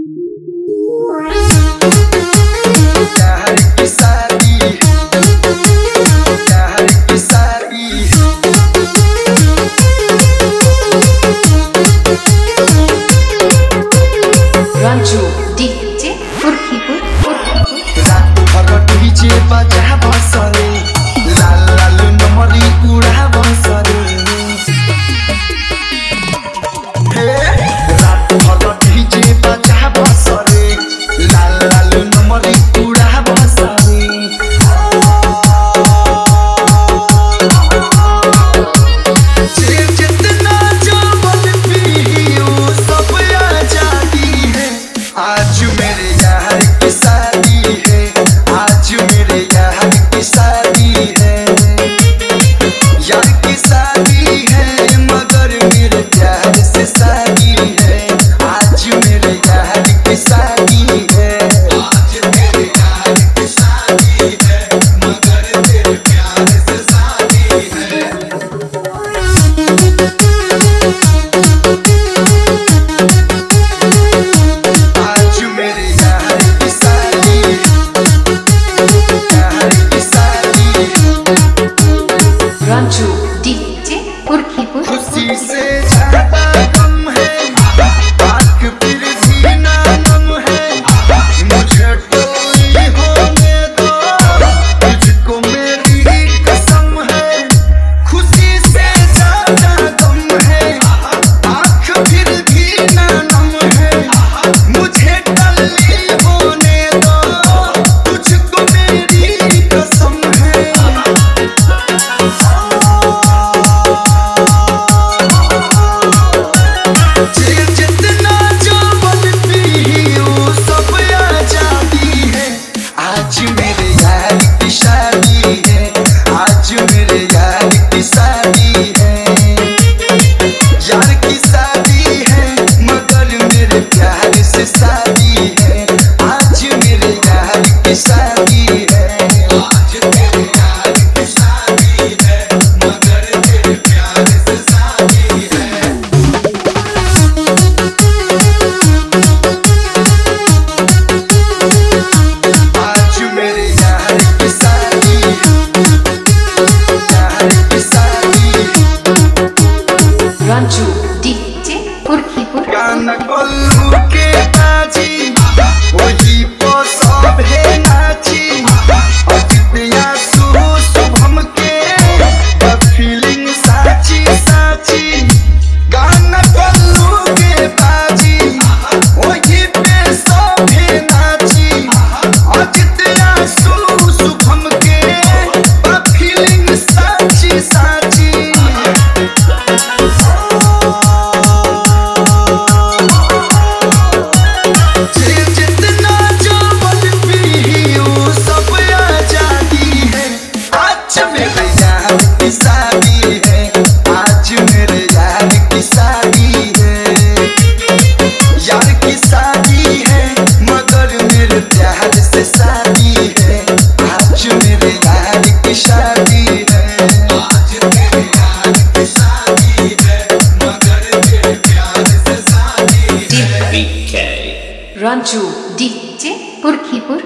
प्यार की शादी, प्यार की शादी। रंजू डीजे पुरखीपुर रात भर डीजे बजा बसरे, लाल लाल नमरी उड़ा बसरे। रात भर डीजे बजा बसरे, लाल लाल नमरी उड़ा बसरे। जितना जवान पियो सब आजादी है। आज मेरे यार की शादी है, आज मेरे यार की शादी है। यार की शादी है मगर मेरे प्यार से शादी है। आज मेरे यार की शादी है, आज मेरे यार की शादी है मगर तेरे प्यार से शादी है। आज मेरे यार की शादी, यार की शादी। रंजू डीजे पुरखीपुर खुशी से ज्यादा गम है, आँख फिर भी ना नम है। मुझे टोली होने दो, तुझको मेरी कसम है। खुशी से ज्यादा गम है, आँख फिर भी ना नम है। मुझे टोली होने दो, तुझको मेरी कसम है। जितना जवान पियो सब आजादी है। आज मेरे यार की शादी है, आज मेरे यार की शादी है। यार की शादी है मगर मेरे प्यार से शादी है। आज मेरे यार की शादी है, आज मेरे यार की शादी है मगर तेरे प्यार से शादी है। आज मेरे यार की शादी, यार की शादी। रंजू डीजे पुरखीपुर गाना कोल्लू के बाजी, वही पो सब है नाची। अजितिया शुभम के फीलिंग साची साची। गाना कोल्लू के बाजी, वही पे सब है नाची। अजितिया शुभम के फीलिंग साची साची। जितना जवान पियो सब आजादी है। आज मेरे यार की शादी है, आज मेरे यार की शादी है। यार की शादी है मगर मेरे प्यार से शादी है। आज मेरे यार की शादी है, आज मेरे यार की शादी है मगर तेरे प्यार से शादी है। रंजू डीजे पुरखीपुर